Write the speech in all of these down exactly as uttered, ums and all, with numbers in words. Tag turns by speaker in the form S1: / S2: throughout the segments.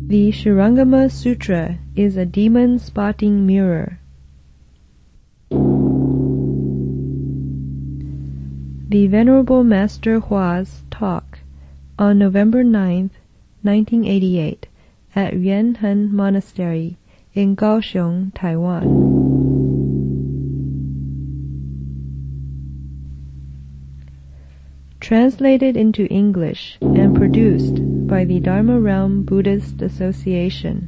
S1: The Shurangama Sutra is a demon spotting mirror. The Venerable Master Hua's talk on November ninth, nineteen eighty-eight, at Yuanhen Monastery in Kaohsiung, Taiwan. Translated into English and produced by the Dharma Realm Buddhist Association.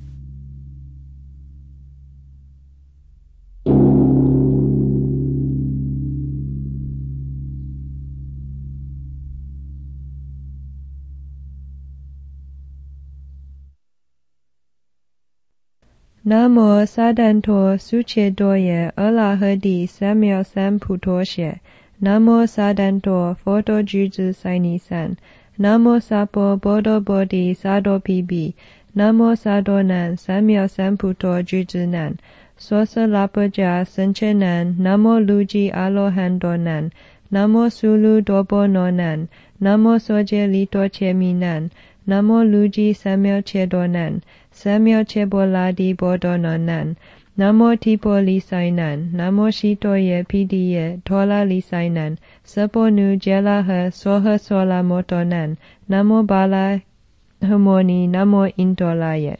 S1: Namo Sadanto Suche Doye Erlahedi Samuel Samputoshe Namo Sadanto Foto Juzu Saini San Namo Sapo Bodo Bodhi Sado Pibi Namo Sadonan Samuel Samputo Juzu Nan Sosa Lapaja Sanche Nan Namo Luji Alohando Nan Namo Sulu Dobo No Nan Namo Soje Lito Chemi Nan Namo Luji Samuel Chedo Nan Samuel Cheboladi Bodo No Nan Namo Tipo Lisai Nan Namo Shitoye Pidiye Tola Lisai Nan Sapo Nu Jela He Soha Sola Moto Nan Namo Bala Hamoni Namo Intolaye.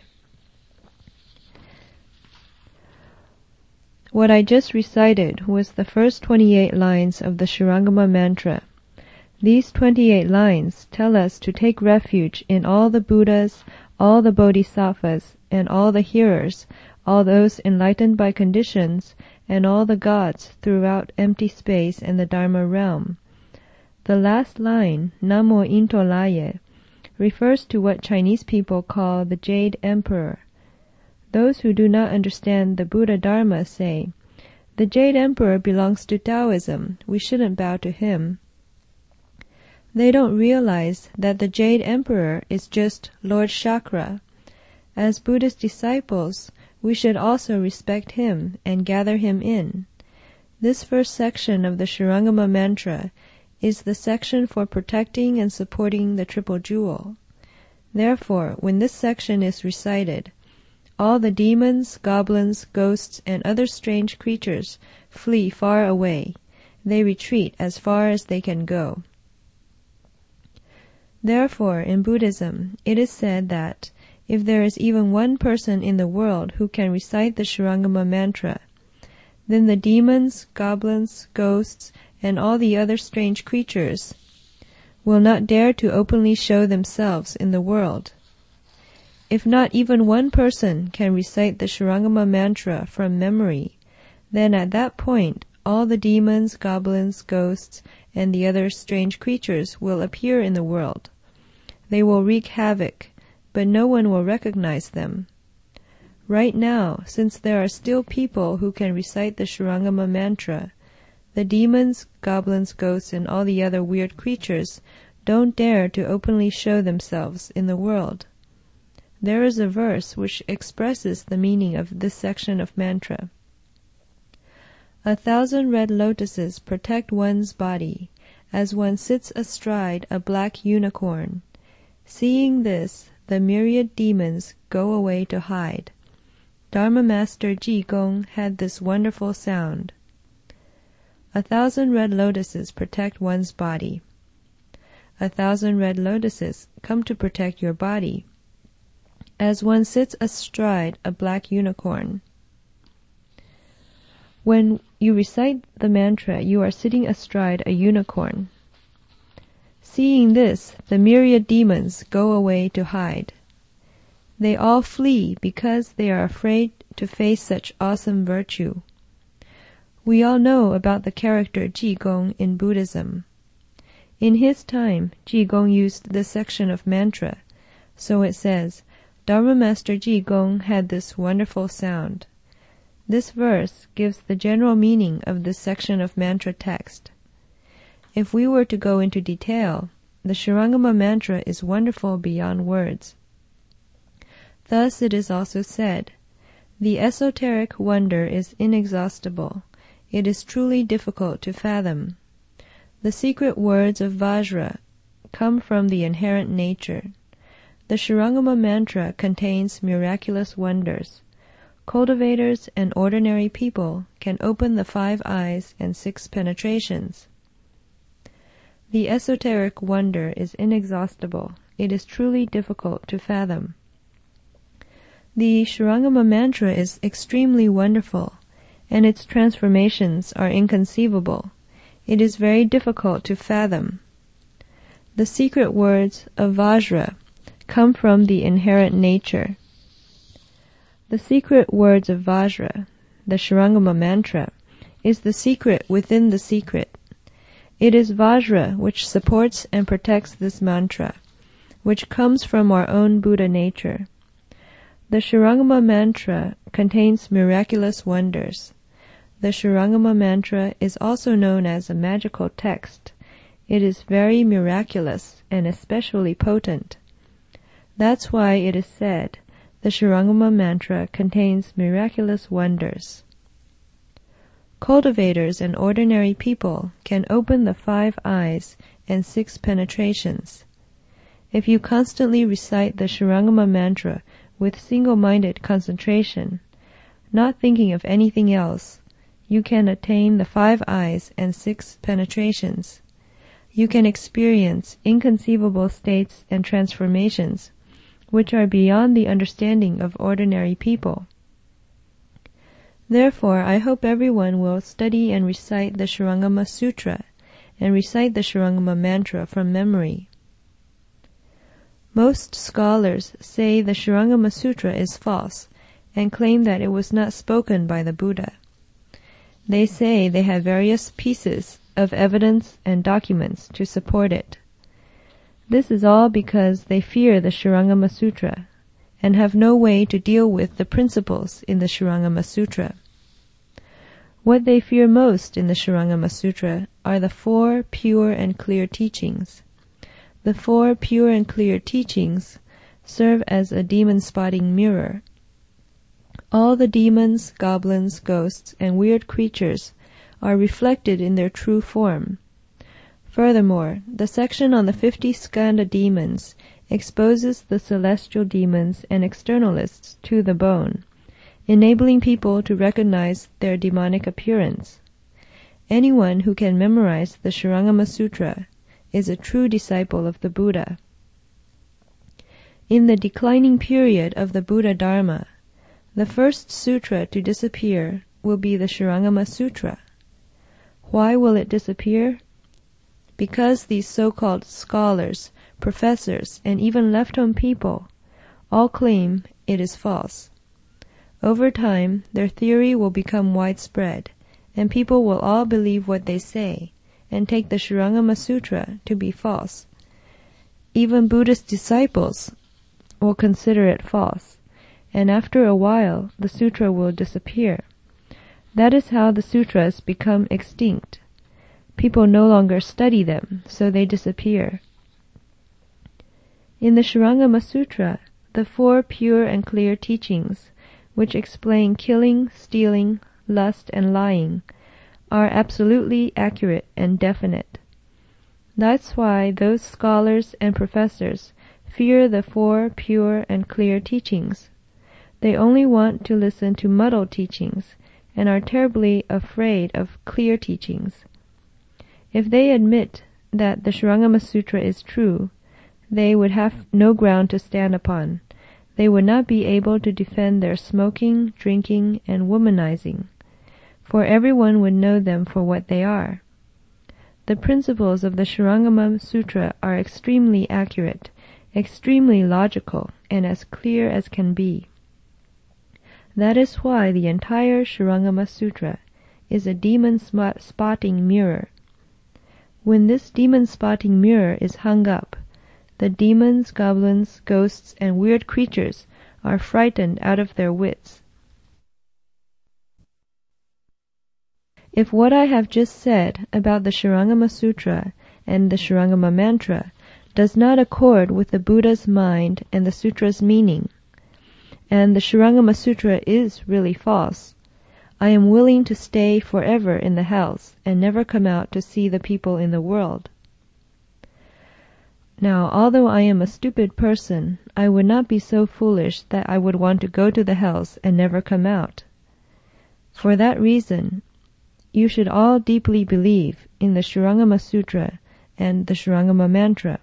S1: What I just recited was the first twenty-eight lines of the Shurangama mantra. These twenty-eight lines tell us to take refuge in all the Buddhas, all the Bodhisattvas, and all the hearers, all those enlightened by conditions, and all the gods throughout empty space and the Dharma realm. The last line, Namo Intolaye, refers to what Chinese people call the Jade Emperor. Those who do not understand the Buddha Dharma say, the Jade Emperor belongs to Taoism, we shouldn't bow to him. They don't realize that the Jade Emperor is just Lord Chakra. As Buddhist disciples, we should also respect him and gather him in. This first section of the Shurangama mantra is the section for protecting and supporting the Triple Jewel. Therefore, when this section is recited, all the demons, goblins, ghosts, and other strange creatures flee far away. They retreat as far as they can go. Therefore, in Buddhism, it is said that if there is even one person in the world who can recite the Shurangama mantra, then the demons, goblins, ghosts, and all the other strange creatures will not dare to openly show themselves in the world. If not even one person can recite the Shurangama mantra from memory, then at that point all the demons, goblins, ghosts, and the other strange creatures will appear in the world. They will wreak havoc, but no one will recognize them. Right now, since there are still people who can recite the Shurangama mantra, the demons, goblins, ghosts, and all the other weird creatures don't dare to openly show themselves in the world. There is a verse which expresses the meaning of this section of mantra. A thousand red lotuses protect one's body, as one sits astride a black unicorn. Seeing this, the myriad demons go away to hide. Dharma Master Ji Gong had this wonderful sound. A thousand red lotuses protect one's body. A thousand red lotuses come to protect your body, as one sits astride a black unicorn. When you recite the mantra, you are sitting astride a unicorn. Seeing this, the myriad demons go away to hide. They all flee because they are afraid to face such awesome virtue. We all know about the character Ji Gong in Buddhism. In his time, Ji Gong used this section of mantra, so it says, Dharma Master Ji Gong had this wonderful sound. This verse gives the general meaning of this section of mantra text. If we were to go into detail, the Shurangama mantra is wonderful beyond words. Thus it is also said, the esoteric wonder is inexhaustible. It is truly difficult to fathom. The secret words of Vajra come from the inherent nature. The Shurangama mantra contains miraculous wonders. Cultivators and ordinary people can open the five eyes and six penetrations. The esoteric wonder is inexhaustible. It is truly difficult to fathom. The Shurangama mantra is extremely wonderful, and its transformations are inconceivable. It is very difficult to fathom. The secret words of Vajra come from the inherent nature. The secret words of Vajra, the Shurangama mantra, is the secret within the secret. It is Vajra which supports and protects this mantra, which comes from our own Buddha nature. The Shurangama mantra contains miraculous wonders. The Shurangama mantra is also known as a magical text. It is very miraculous and especially potent. That's why it is said, the Shurangama mantra contains miraculous wonders. Cultivators and ordinary people can open the five eyes and six penetrations. If you constantly recite the Shurangama mantra with single-minded concentration, not thinking of anything else, you can attain the five eyes and six penetrations. You can experience inconceivable states and transformations which are beyond the understanding of ordinary people. Therefore, I hope everyone will study and recite the Shurangama Sutra and recite the Shurangama mantra from memory. Most scholars say the Shurangama Sutra is false and claim that it was not spoken by the Buddha. They say they have various pieces of evidence and documents to support it. This is all because they fear the Shurangama Sutra and have no way to deal with the principles in the Shurangama Sutra. What they fear most in the Shurangama Sutra are the four pure and clear teachings. The four pure and clear teachings serve as a demon-spotting mirror. All the demons, goblins, ghosts, and weird creatures are reflected in their true form. Furthermore, the section on the fifty skanda demons exposes the celestial demons and externalists to the bone, enabling people to recognize their demonic appearance. Anyone who can memorize the Shurangama Sutra is a true disciple of the Buddha. In the declining period of the Buddha Dharma, the first sutra to disappear will be the Shurangama Sutra. Why will it disappear? Because these so-called scholars, professors, and even left-home people all claim it is false. Over time, their theory will become widespread, and people will all believe what they say and take the Shurangama Sutra to be false. Even Buddhist disciples will consider it false, and after a while the sutra will disappear. That is how the sutras become extinct. People no longer study them, so they disappear. In the Shurangama Sutra, the four pure and clear teachings, which explain killing, stealing, lust, and lying, are absolutely accurate and definite. That's why those scholars and professors fear the four pure and clear teachings. They only want to listen to muddled teachings and are terribly afraid of clear teachings. If they admit that the Shurangama Sutra is true, they would have no ground to stand upon. They would not be able to defend their smoking, drinking, and womanizing, for everyone would know them for what they are. The principles of the Shurangama Sutra are extremely accurate, extremely logical, and as clear as can be. That is why the entire Shurangama Sutra is a demon-spotting mirror. When this demon-spotting mirror is hung up, the demons, goblins, ghosts, and weird creatures are frightened out of their wits. If what I have just said about the Shurangama Sutra and the Shurangama mantra does not accord with the Buddha's mind and the sutra's meaning, and the Shurangama Sutra is really false, I am willing to stay forever in the house and never come out to see the people in the world. Now, although I am a stupid person, I would not be so foolish that I would want to go to the hells and never come out. For that reason, you should all deeply believe in the Shurangama Sutra and the Shurangama Mantra.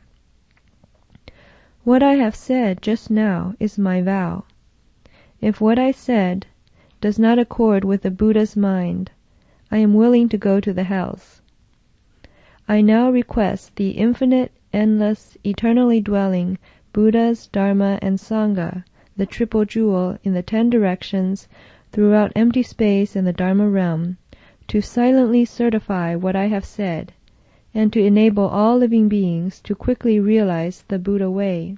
S1: What I have said just now is my vow. If what I said does not accord with the Buddha's mind, I am willing to go to the hells. I now request the infinite, endless, eternally dwelling Buddhas, Dharma, and Sangha, the triple jewel in the ten directions throughout empty space and the Dharma realm, to silently certify what I have said, and to enable all living beings to quickly realize the Buddha way.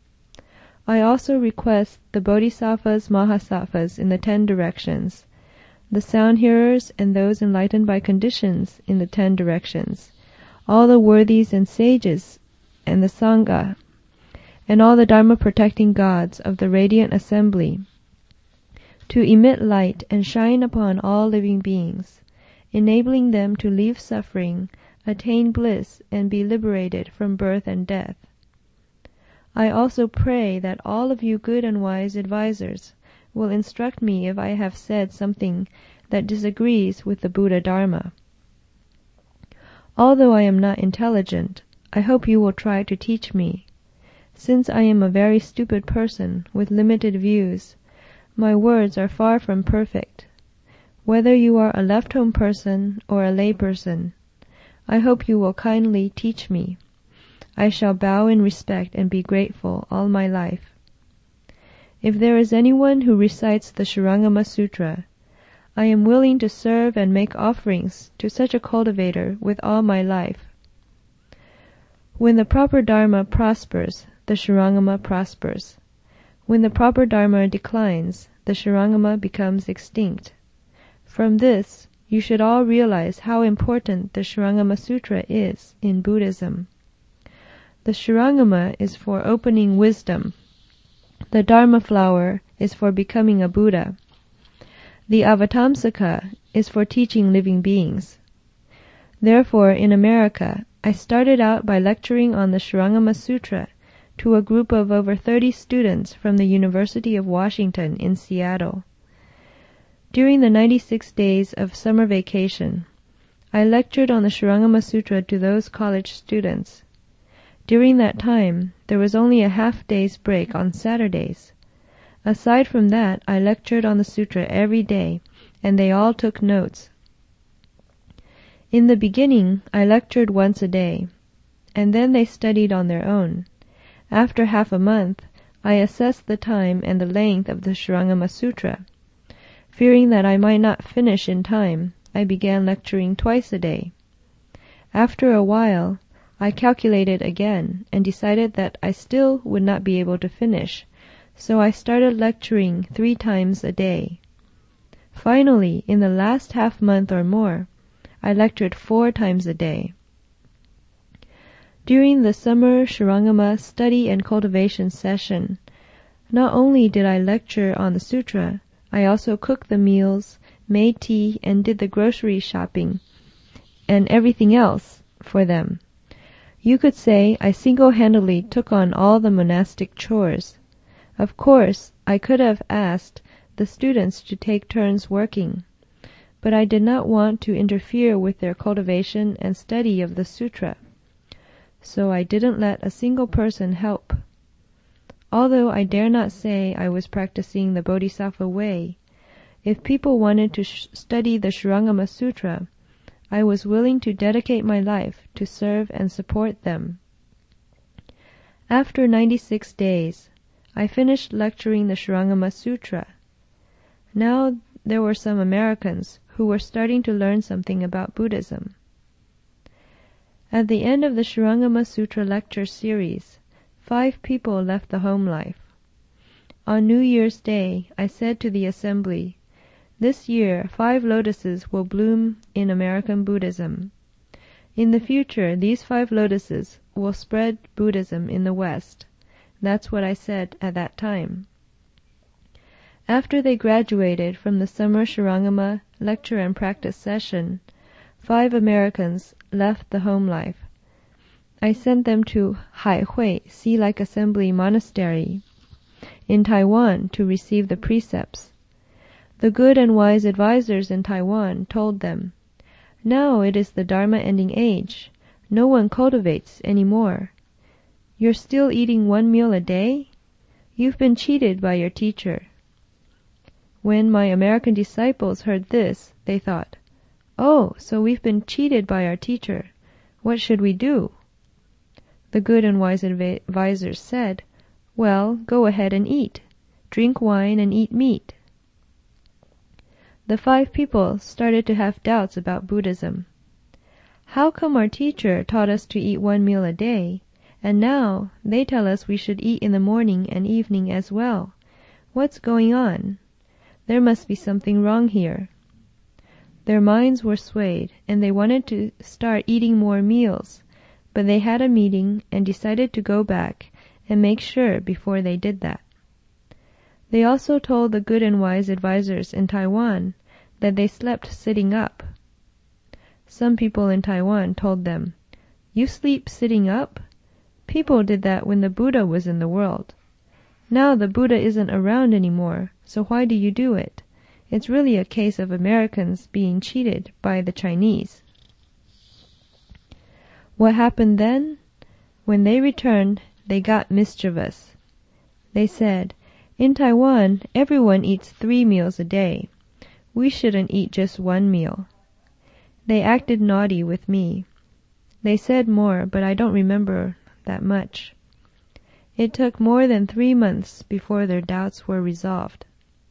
S1: I also request the Bodhisattvas, Mahasattvas in the ten directions, the sound hearers and those enlightened by conditions in the ten directions, all the worthies and sages and the Sangha, and all the Dharma-protecting gods of the radiant assembly, to emit light and shine upon all living beings, enabling them to leave suffering, attain bliss, and be liberated from birth and death. I also pray that all of you good and wise advisors will instruct me if I have said something that disagrees with the Buddha Dharma. Although I am not intelligent, I hope you will try to teach me. Since I am a very stupid person with limited views, my words are far from perfect. Whether you are a left-home person or a lay person, I hope you will kindly teach me. I shall bow in respect and be grateful all my life. If there is anyone who recites the Shurangama Sutra, I am willing to serve and make offerings to such a cultivator with all my life. When the proper Dharma prospers, the Shurangama prospers. When the proper Dharma declines, the Shurangama becomes extinct. From this, you should all realize how important the Shurangama Sutra is in Buddhism. The Shurangama is for opening wisdom. The Dharma flower is for becoming a Buddha. The Avatamsaka is for teaching living beings. Therefore, in America, I started out by lecturing on the Shurangama Sutra to a group of over thirty students from the University of Washington in Seattle. During the ninety-six days of summer vacation, I lectured on the Shurangama Sutra to those college students. During that time, there was only a half-day's break on Saturdays. Aside from that, I lectured on the sutra every day, and they all took notes. In the beginning, I lectured once a day, and then they studied on their own. After half a month, I assessed the time and the length of the Shurangama Sutra. Fearing that I might not finish in time, I began lecturing twice a day. After a while, I calculated again and decided that I still would not be able to finish, so I started lecturing three times a day. Finally, in the last half month or more, I lectured four times a day. During the summer Shurangama study and cultivation session, not only did I lecture on the sutra, I also cooked the meals, made tea, and did the grocery shopping, and everything else for them. You could say I single-handedly took on all the monastic chores. Of course, I could have asked the students to take turns working, but I did not want to interfere with their cultivation and study of the sutra, so I didn't let a single person help. Although I dare not say I was practicing the Bodhisattva way, if people wanted to sh- study the Shurangama Sutra, I was willing to dedicate my life to serve and support them. After ninety-six days, I finished lecturing the Shurangama Sutra. Now there were some Americans who were starting to learn something about Buddhism. At the end of the Shurangama Sutra lecture series, five people left the home life. On New Year's Day, I said to the assembly, "This year, five lotuses will bloom in American Buddhism. In the future, these five lotuses will spread Buddhism in the West." That's what I said at that time. After they graduated from the summer Shurangama lecture and practice session, five Americans left the home life. I sent them to Haihui Sea Lake Assembly Monastery in Taiwan to receive the precepts. The good and wise advisors in Taiwan told them, "Now it is the Dharma ending age. No one cultivates any more. You're still eating one meal a day? You've been cheated by your teacher." When my American disciples heard this, they thought, "Oh, so we've been cheated by our teacher. What should we do?" The good and wise advisors said, "Well, go ahead and eat. Drink wine and eat meat." The five people started to have doubts about Buddhism. How come our teacher taught us to eat one meal a day, and now they tell us we should eat in the morning and evening as well? What's going on? There must be something wrong here. Their minds were swayed, and they wanted to start eating more meals, but they had a meeting and decided to go back and make sure before they did that. They also told the good and wise advisors in Taiwan that they slept sitting up. Some people in Taiwan told them, "You sleep sitting up? People did that when the Buddha was in the world. Now the Buddha isn't around anymore, so why do you do it? It's really a case of Americans being cheated by the Chinese." What happened then? When they returned, they got mischievous. They said, "In Taiwan, everyone eats three meals a day. We shouldn't eat just one meal." They acted naughty with me. They said more, but I don't remember that much. It took more than three months before their doubts were resolved.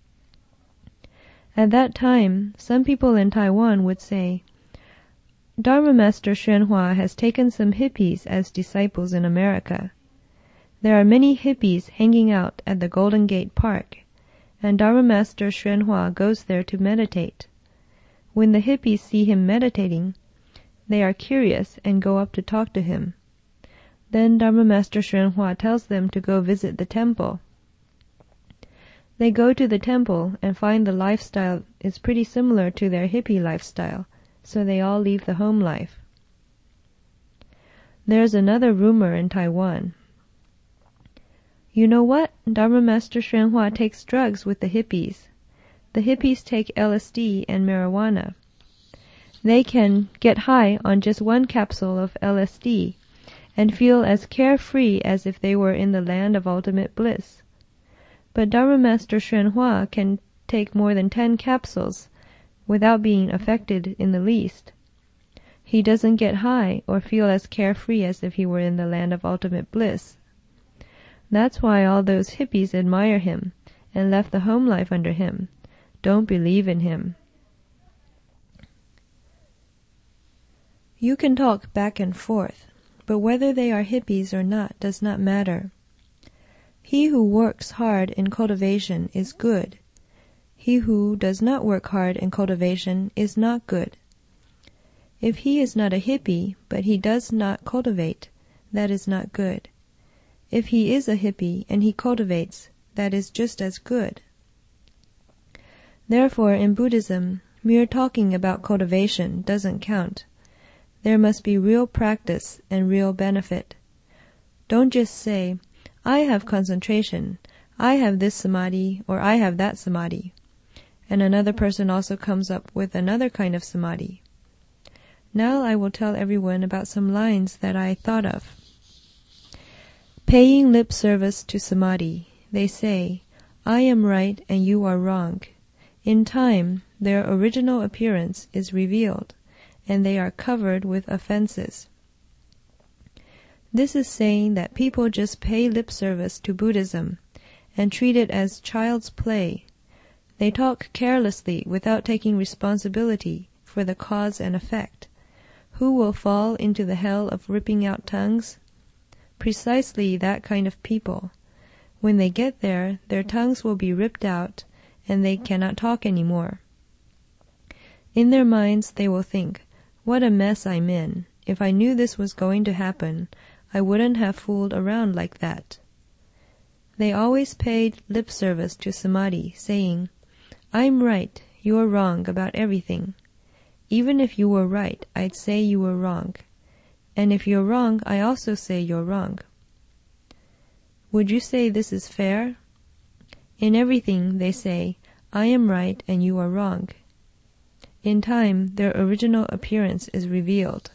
S1: At that time, some people in Taiwan would say, "Dharma Master Xuanhua has taken some hippies as disciples in America. There are many hippies hanging out at the Golden Gate Park, and Dharma Master Xuanhua goes there to meditate. When the hippies see him meditating, they are curious and go up to talk to him. Then Dharma Master Xuanhua tells them to go visit the temple. They go to the temple and find the lifestyle is pretty similar to their hippie lifestyle, so they all leave the home life." There's another rumor in Taiwan. "You know what? Dharma Master Xuanhua takes drugs with the hippies. The hippies take L S D and marijuana. They can get high on just one capsule of L S D and feel as carefree as if they were in the land of ultimate bliss. But Dharma Master Xuanhua can take more than ten capsules without being affected in the least. He doesn't get high or feel as carefree as if he were in the land of ultimate bliss. That's why all those hippies admire him and left the home life under him. Don't believe in him." You can talk back and forth, but whether they are hippies or not does not matter. He who works hard in cultivation is good. He who does not work hard in cultivation is not good. If he is not a hippie, but he does not cultivate, that is not good. If he is a hippie and he cultivates, that is just as good. Therefore, in Buddhism, mere talking about cultivation doesn't count. There must be real practice and real benefit. Don't just say, "I have concentration, I have this samadhi, or I have that samadhi," and another person also comes up with another kind of samadhi. Now I will tell everyone about some lines that I thought of. Paying lip service to samadhi, they say, "I am right and you are wrong." In time, their original appearance is revealed, and they are covered with offenses. This is saying that people just pay lip service to Buddhism and treat it as child's play. They talk carelessly without taking responsibility for the cause and effect. Who will fall into the hell of ripping out tongues? Precisely that kind of people. When they get there, their tongues will be ripped out, and they cannot talk anymore. In their minds they will think, "What a mess I'm in. If I knew this was going to happen, I wouldn't have fooled around like that." They always paid lip service to samadhi, saying, "I'm right, you're wrong about everything. Even if you were right, I'd say you were wrong. And if you're wrong, I also say you're wrong. Would you say this is fair? In everything, they say, I am right and you are wrong. In time, their original appearance is revealed.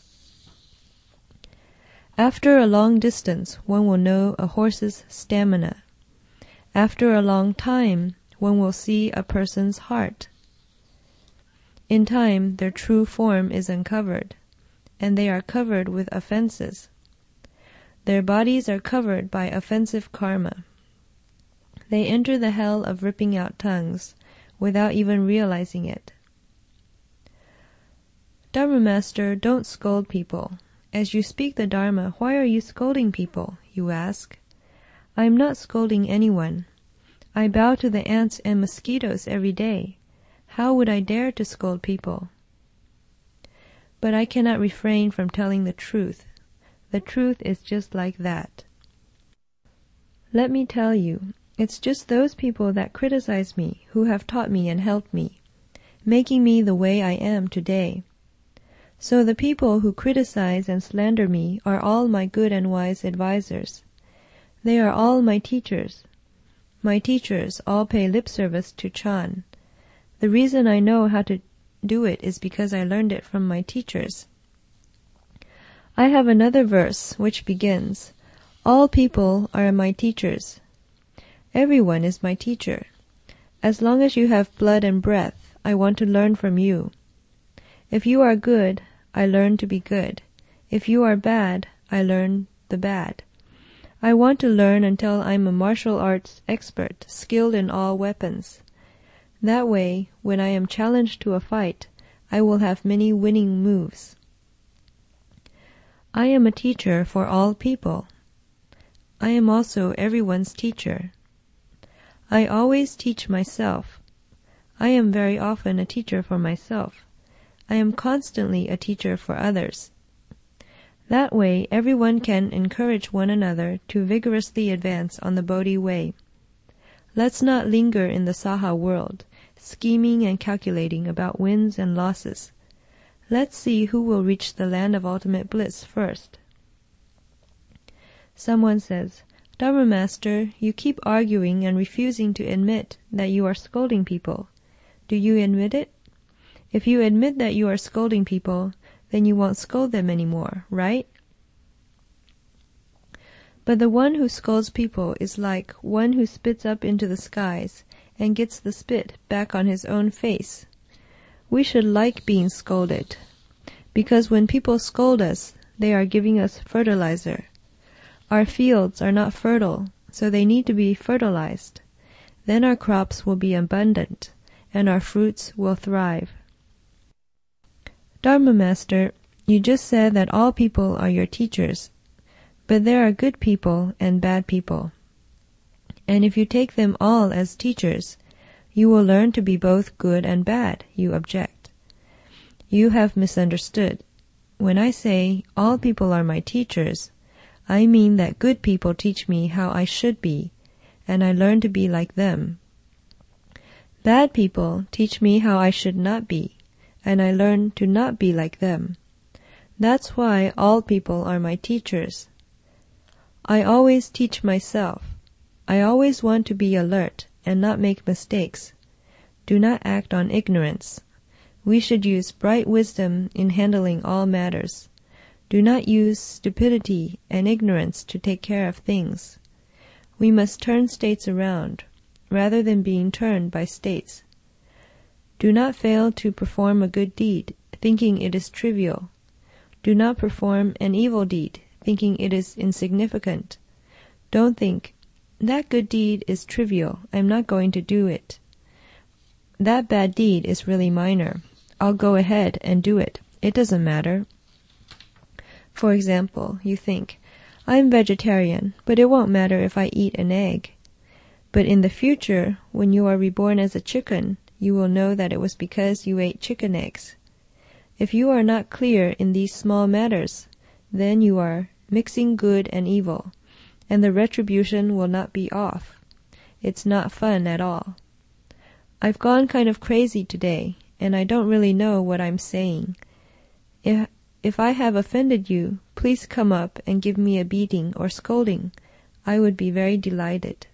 S1: After a long distance, one will know a horse's stamina. After a long time, one will see a person's heart. In time, their true form is uncovered, and they are covered with offenses. Their bodies are covered by offensive karma. They enter the hell of ripping out tongues without even realizing it. Dharma Master, don't scold people. As you speak the Dharma, why are you scolding people? You ask. I am not scolding anyone. I bow to the ants and mosquitoes every day. How would I dare to scold people? But I cannot refrain from telling the truth. The truth is just like that. Let me tell you, it's just those people that criticize me who have taught me and helped me, making me the way I am today. So the people who criticize and slander me are all my good and wise advisers. They are all my teachers. My teachers all pay lip service to Chan. The reason I know how to do it is because I learned it from my teachers. I have another verse which begins, All people are my teachers. Everyone is my teacher. As long as you have blood and breath, I want to learn from you. If you are good, I learn to be good. If you are bad, I learn the bad. I want to learn until I'm a martial arts expert, skilled in all weapons. That way, when I am challenged to a fight, I will have many winning moves. I am a teacher for all people. I am also everyone's teacher. I always teach myself. I am very often a teacher for myself. I am constantly a teacher for others. That way, everyone can encourage one another to vigorously advance on the Bodhi way. Let's not linger in the Saha world, scheming and calculating about wins and losses. Let's see who will reach the land of ultimate bliss first. Someone says, Dharma Master, you keep arguing and refusing to admit that you are scolding people. Do you admit it? If you admit that you are scolding people, then you won't scold them anymore, right? But the one who scolds people is like one who spits up into the skies and gets the spit back on his own face. We should like being scolded, because when people scold us, they are giving us fertilizer. Our fields are not fertile, so they need to be fertilized. Then our crops will be abundant, and our fruits will thrive. Dharma Master, you just said that all people are your teachers, but there are good people and bad people. And if you take them all as teachers, you will learn to be both good and bad, you object. You have misunderstood. When I say all people are my teachers, I mean that good people teach me how I should be, and I learn to be like them. Bad people teach me how I should not be, and I learn to not be like them. That's why all people are my teachers. I always teach myself. I always want to be alert and not make mistakes. Do not act on ignorance. We should use bright wisdom in handling all matters. Do not use stupidity and ignorance to take care of things. We must turn states around, rather than being turned by states. Do not fail to perform a good deed, thinking it is trivial. Do not perform an evil deed, thinking it is insignificant. Don't think, that good deed is trivial, I'm not going to do it. That bad deed is really minor. I'll go ahead and do it. It doesn't matter. For example, you think, I'm vegetarian, but it won't matter if I eat an egg. But in the future, when you are reborn as a chicken, you will know that it was because you ate chicken eggs. If you are not clear in these small matters, then you are mixing good and evil, and the retribution will not be off. It's not fun at all. I've gone kind of crazy today, and I don't really know what I'm saying. If, if I have offended you, please come up and give me a beating or scolding. I would be very delighted.